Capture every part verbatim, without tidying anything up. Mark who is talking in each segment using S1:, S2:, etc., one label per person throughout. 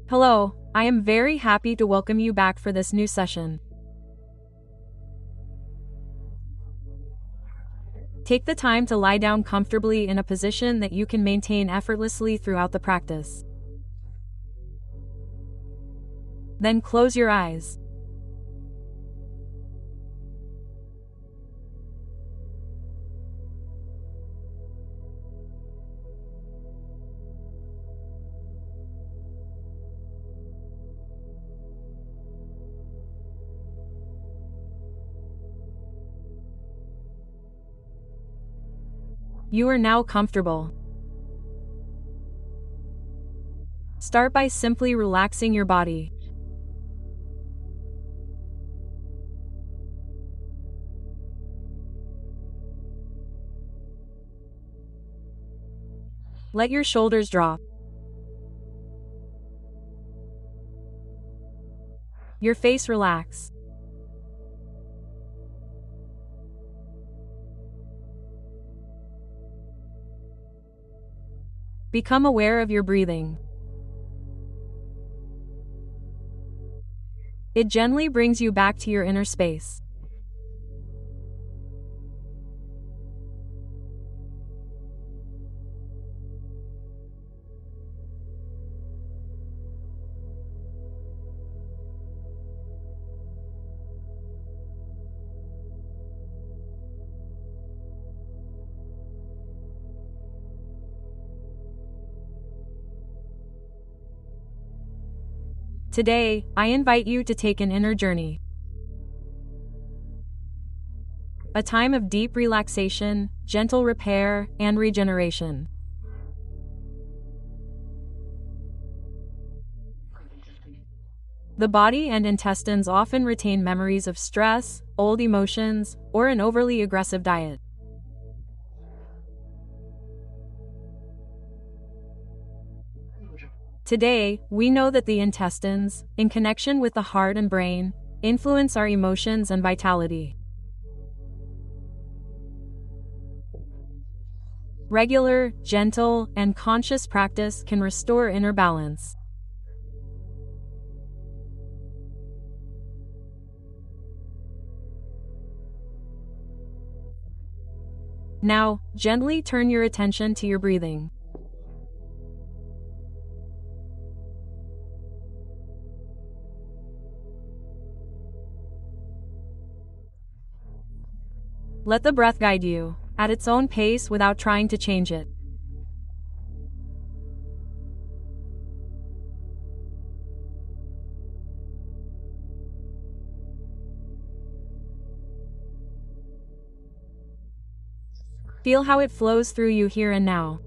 S1: Hello, I am very happy to welcome you back for this new session. Take the time to lie down comfortably in a position that you can maintain effortlessly throughout the practice. Then close your eyes. You are now comfortable. Start by simply relaxing your body. Let your shoulders drop. Your face relax. Become aware of your breathing. It gently brings you back to your inner space. Today, I invite you to take an inner journey. A time of deep relaxation, gentle repair, and regeneration. The body and intestines often retain memories of stress, old emotions, or an overly aggressive diet. Today, we know that the intestines, in connection with the heart and brain, influence our emotions and vitality. Regular, gentle, and conscious practice can restore inner balance. Now, gently turn your attention to your breathing. Let the breath guide you, at its own pace without trying to change it. Feel how it flows through you here and now.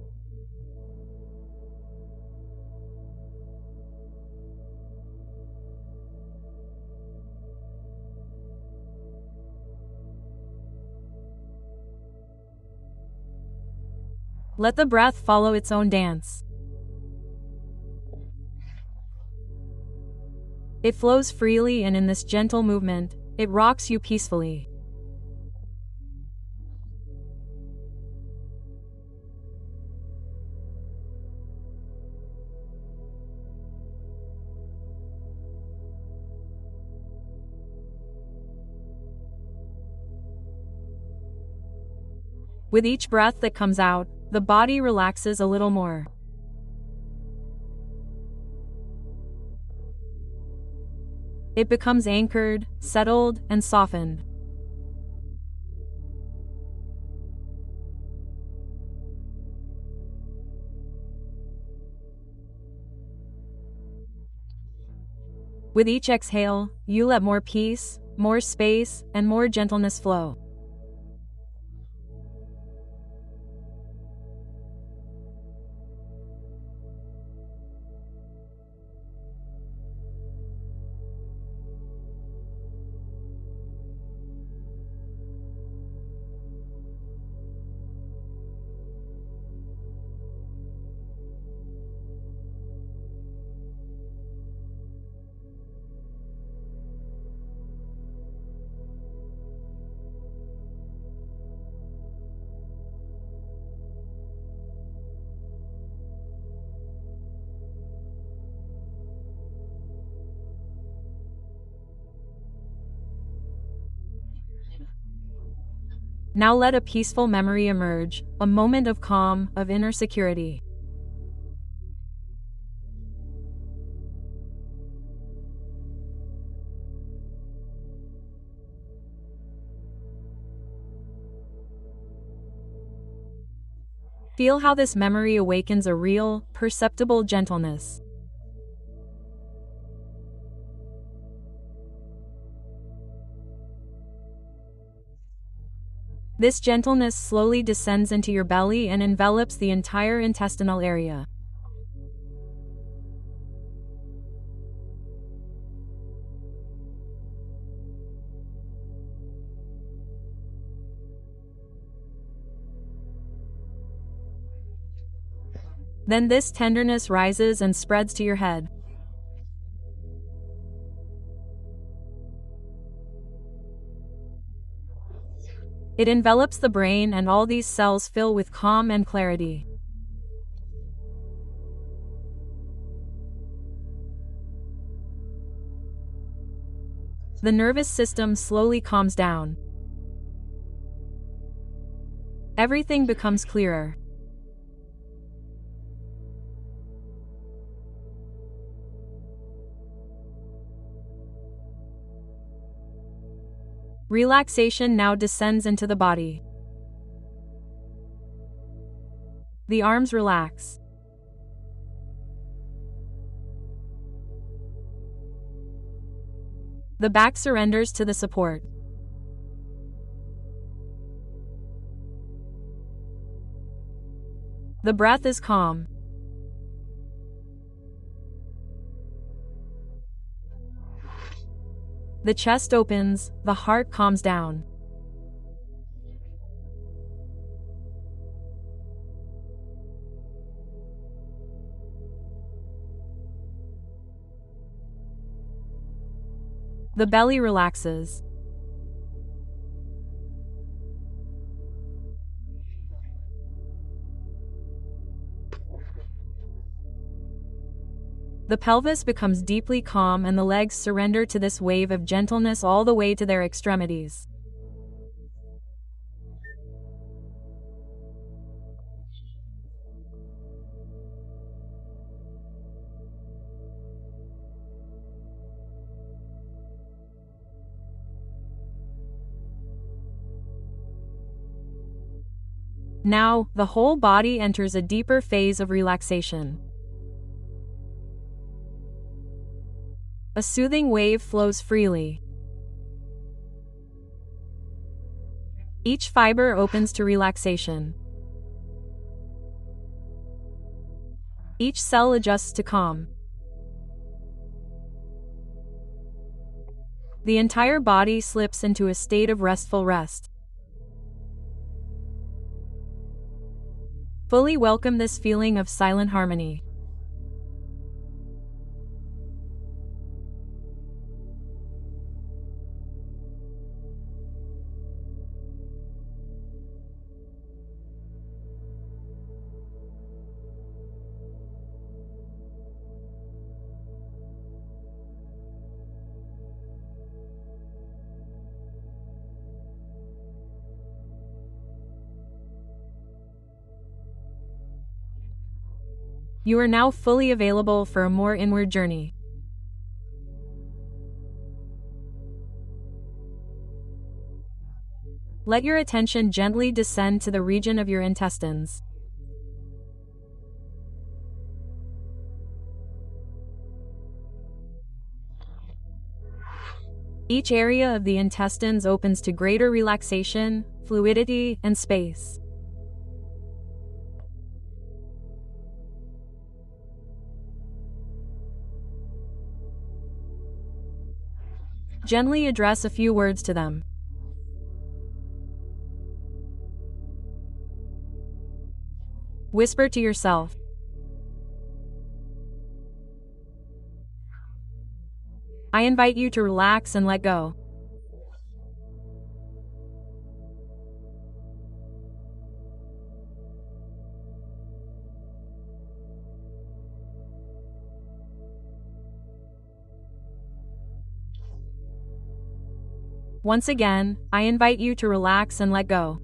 S1: Let the breath follow its own dance. It flows freely, and in this gentle movement, it rocks you peacefully. With each breath that comes out, the body relaxes a little more. It becomes anchored, settled, and softened. With each exhale, you let more peace, more space, and more gentleness flow. Now let a peaceful memory emerge, a moment of calm, of inner security. Feel how this memory awakens a real, perceptible gentleness. This gentleness slowly descends into your belly and envelops the entire intestinal area. Then this tenderness rises and spreads to your head. It envelops the brain, and all these cells fill with calm and clarity. The nervous system slowly calms down. Everything becomes clearer. Relaxation now descends into the body. The arms relax. The back surrenders to the support. The breath is calm. The chest opens, the heart calms down. The belly relaxes. The pelvis becomes deeply calm, and the legs surrender to this wave of gentleness all the way to their extremities. Now, the whole body enters a deeper phase of relaxation. A soothing wave flows freely. Each fiber opens to relaxation. Each cell adjusts to calm. The entire body slips into a state of restful rest. Fully welcome this feeling of silent harmony. You are now fully available for a more inward journey. Let your attention gently descend to the region of your intestines. Each area of the intestines opens to greater relaxation, fluidity, and space. Gently address a few words to them. Whisper to yourself. I invite you to relax and let go. Once again, I invite you to relax and let go.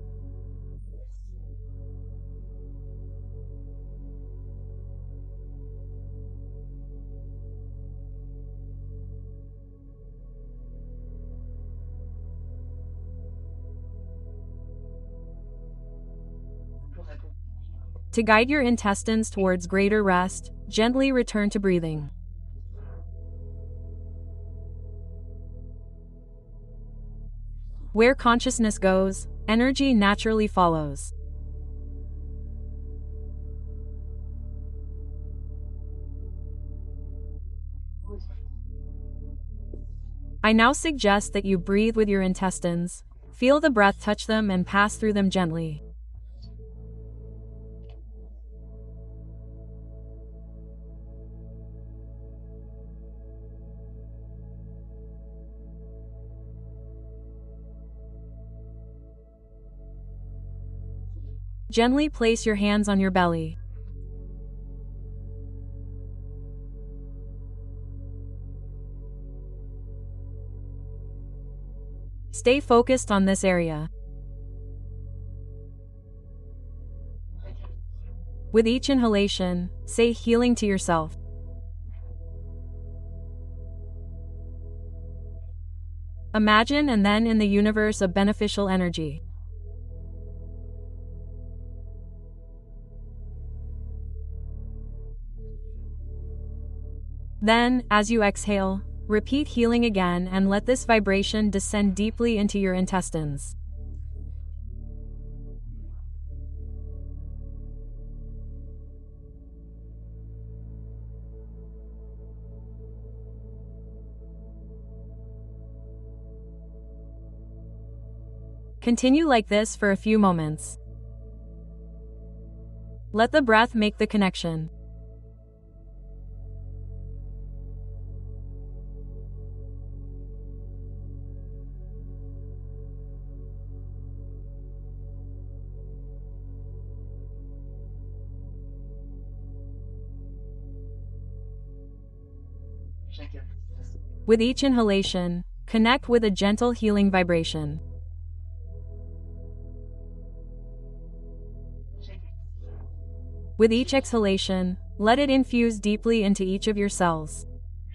S1: To guide your intestines towards greater rest, gently return to breathing. Where consciousness goes, energy naturally follows. I now suggest that you breathe with your intestines. Feel the breath touch them and pass through them gently. Gently place your hands on your belly. Stay focused on this area. With each inhalation, say healing to yourself. Imagine and then in the universe of beneficial energy. Then, as you exhale, repeat healing again and let this vibration descend deeply into your intestines. Continue like this for a few moments. Let the breath make the connection. With each inhalation, connect with a gentle healing vibration. With each exhalation, let it infuse deeply into each of your cells.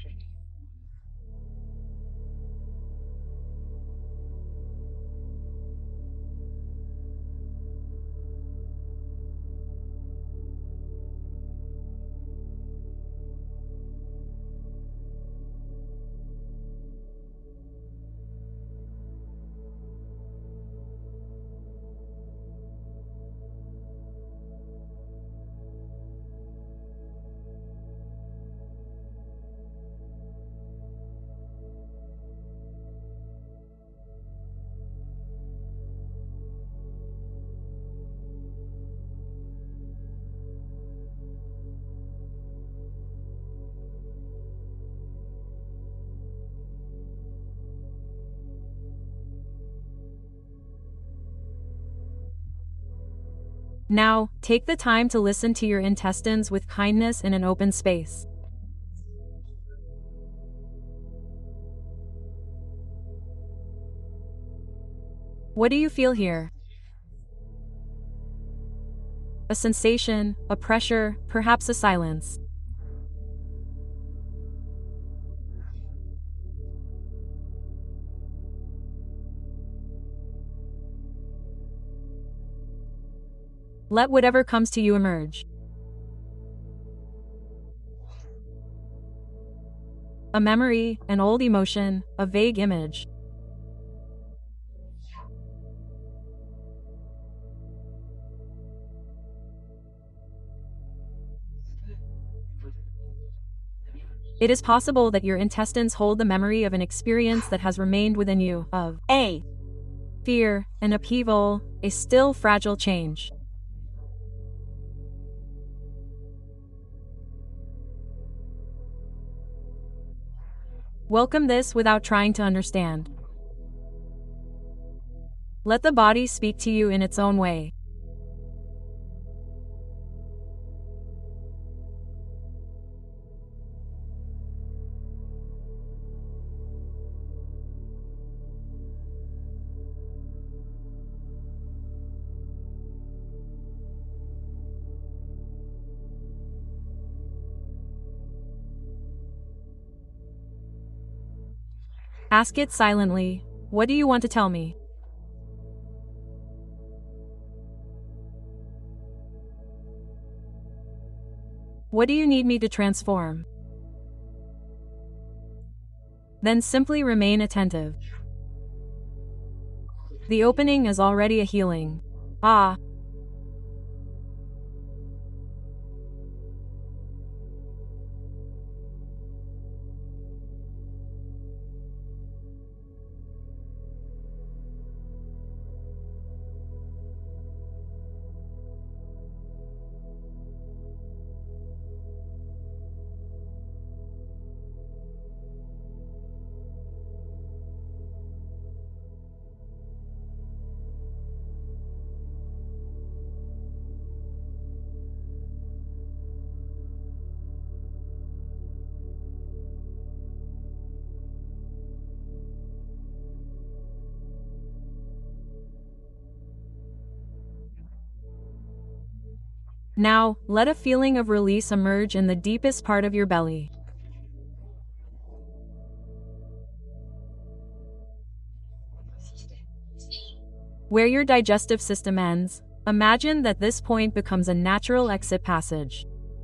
S1: Now, take the time to listen to your intestines with kindness in an open space. What do you feel here? A sensation, a pressure, perhaps a silence. Let whatever comes to you emerge. A memory, an old emotion, a vague image. It is possible that your intestines hold the memory of an experience that has remained within you, of a fear, an upheaval, a still fragile change. Welcome this without trying to understand. Let the body speak to you in its own way. Ask it silently. What do you want to tell me? What do you need me to transform? Then simply remain attentive. The opening is already a healing. Ah. Now, let a feeling of release emerge in the deepest part of your belly. Where your digestive system ends, imagine that this point becomes a natural exit passage.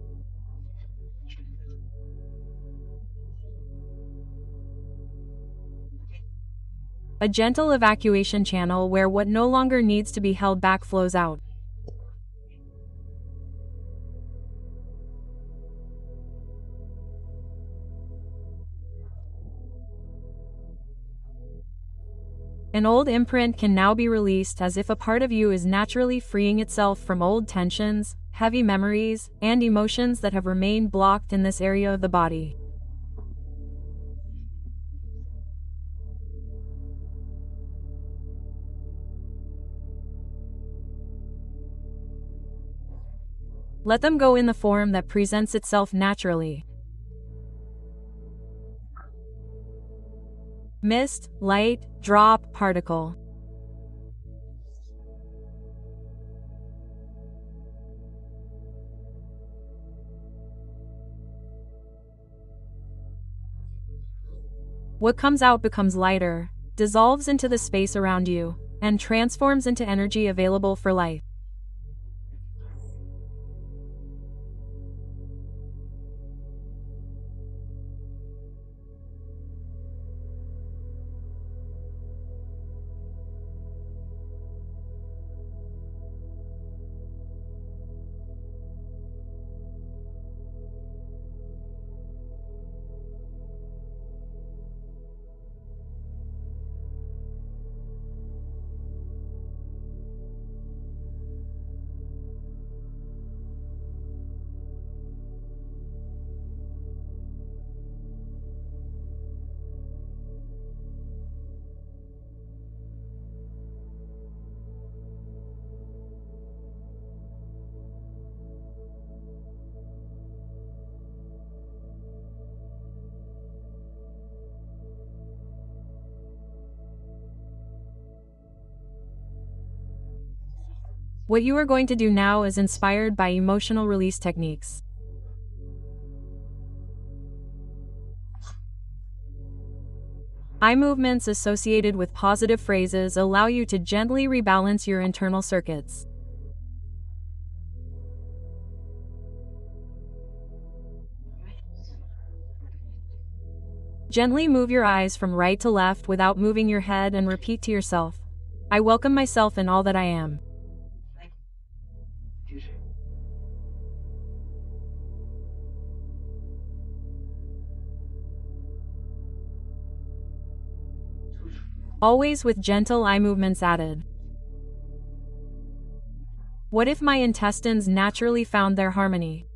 S1: A gentle evacuation channel where what no longer needs to be held back flows out. An old imprint can now be released, as if a part of you is naturally freeing itself from old tensions, heavy memories, and emotions that have remained blocked in this area of the body. Let them go in the form that presents itself naturally. Mist, light, drop, particle. What comes out becomes lighter, dissolves into the space around you, and transforms into energy available for life. What you are going to do now is inspired by emotional release techniques. Eye movements associated with positive phrases allow you to gently rebalance your internal circuits. Gently move your eyes from right to left without moving your head and repeat to yourself, "I welcome myself in all that I am." Always with gentle eye movements added. What if my intestines naturally found their harmony?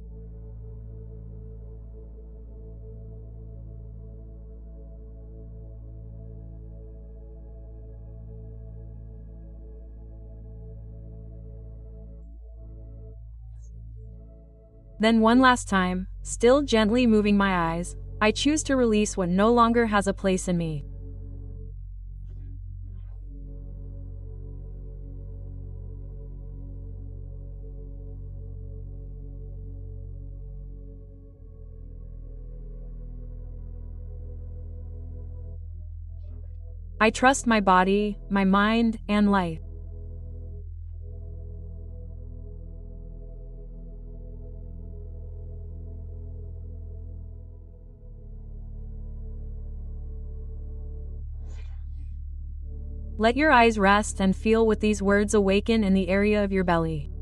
S1: Then one last time, still gently moving my eyes, I choose to release what no longer has a place in me. I trust my body, my mind, and life. Let your eyes rest and feel what these words awaken in the area of your belly.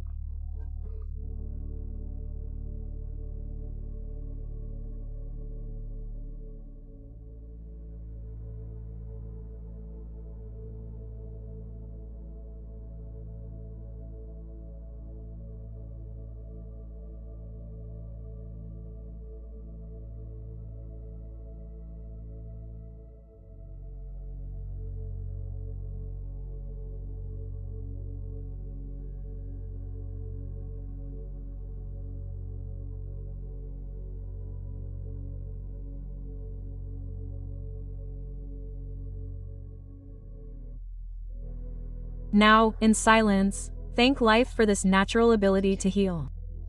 S1: Now, in silence, thank life for this natural ability to heal.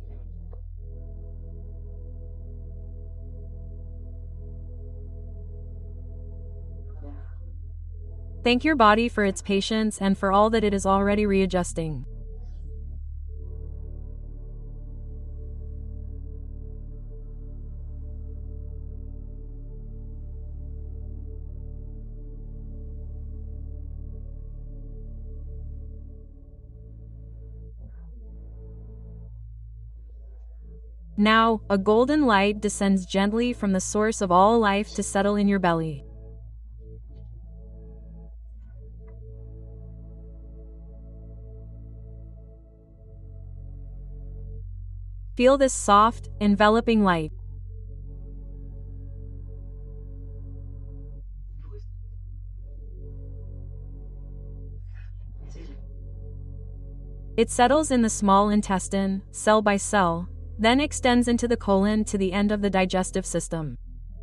S1: Thank your body for its patience and for all that it is already readjusting. Now, a golden light descends gently from the source of all life to settle in your belly. Feel this soft, enveloping light. It settles in the small intestine, cell by cell, then extends into the colon to the end of the digestive system.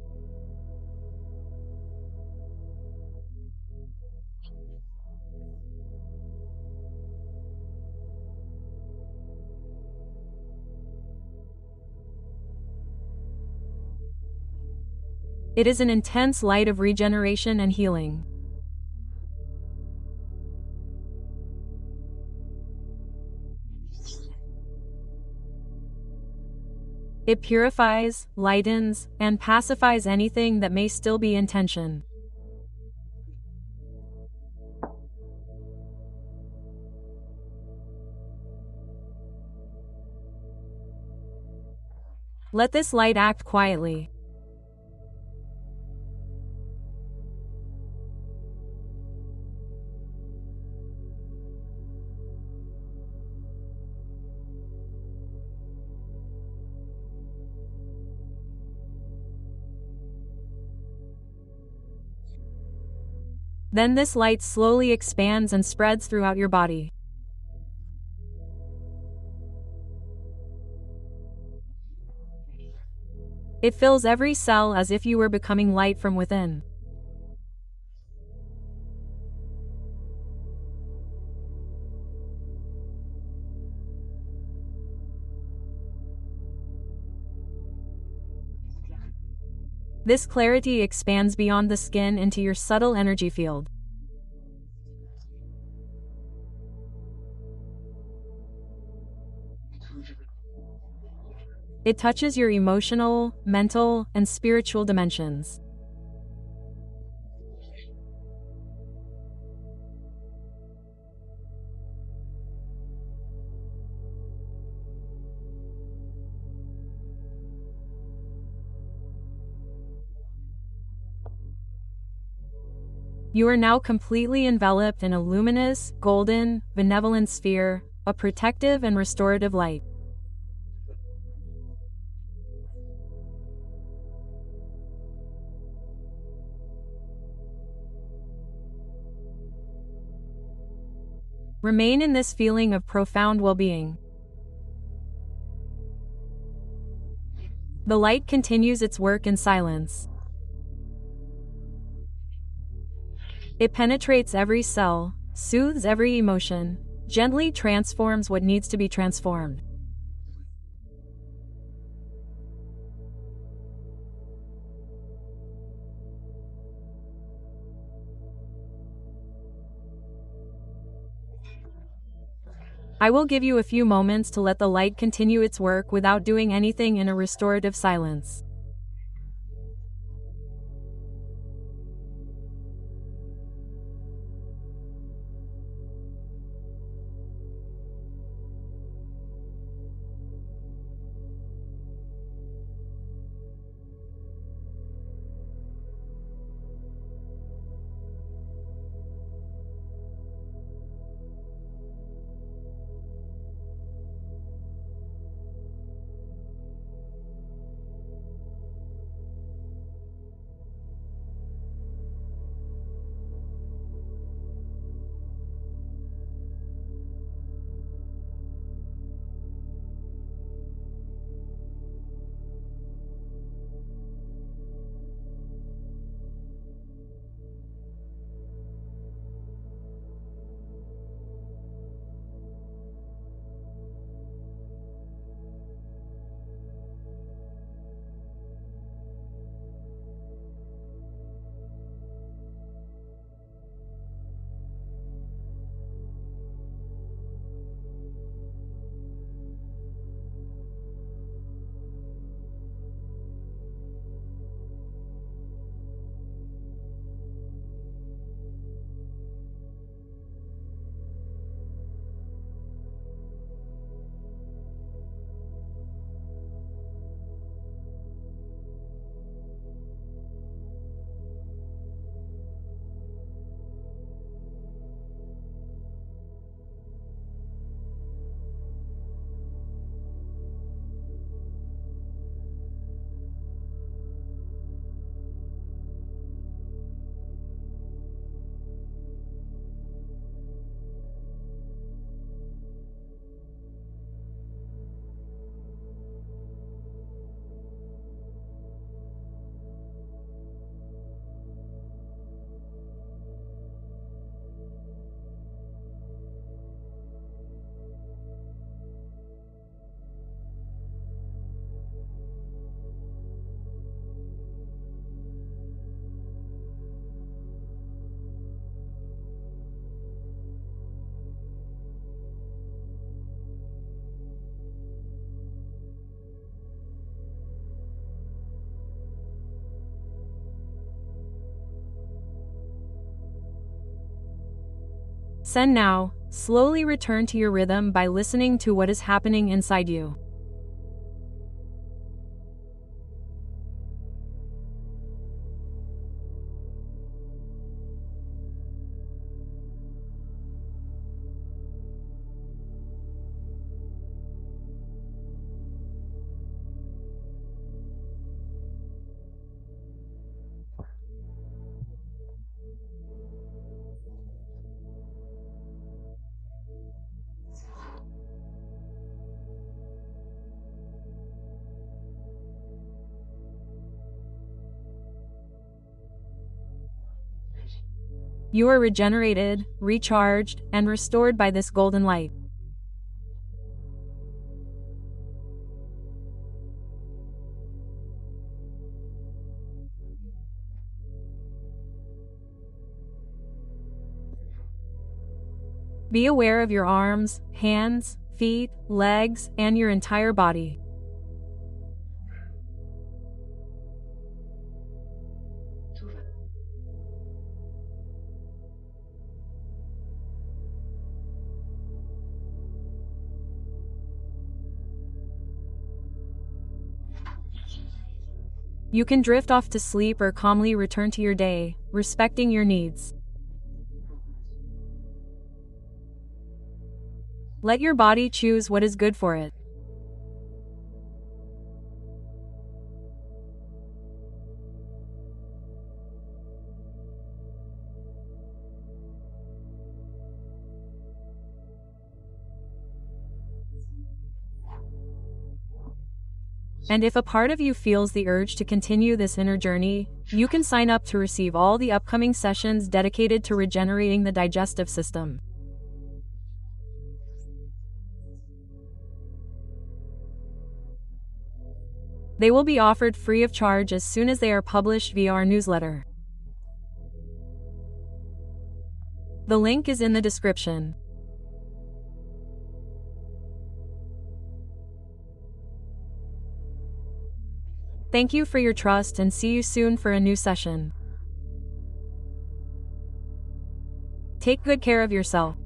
S1: It is an intense light of regeneration and healing. It purifies, lightens, and pacifies anything that may still be in tension. Let this light act quietly. Then this light slowly expands and spreads throughout your body. It fills every cell as if you were becoming light from within. This clarity expands beyond the skin into your subtle energy field. It touches your emotional, mental, and spiritual dimensions. You are now completely enveloped in a luminous, golden, benevolent sphere, a protective and restorative light. Remain in this feeling of profound well-being. The light continues its work in silence. It penetrates every cell, soothes every emotion, gently transforms what needs to be transformed. I will give you a few moments to let the light continue its work without doing anything in a restorative silence. Sen now, slowly return to your rhythm by listening to what is happening inside you. You are regenerated, recharged, and restored by this golden light. Be aware of your arms, hands, feet, legs, and your entire body. You can drift off to sleep or calmly return to your day, respecting your needs. Let your body choose what is good for it. And if a part of you feels the urge to continue this inner journey, you can sign up to receive all the upcoming sessions dedicated to regenerating the digestive system. They will be offered free of charge as soon as they are published via our newsletter. The link is in the description. Thank you for your trust and see you soon for a new session. Take good care of yourself.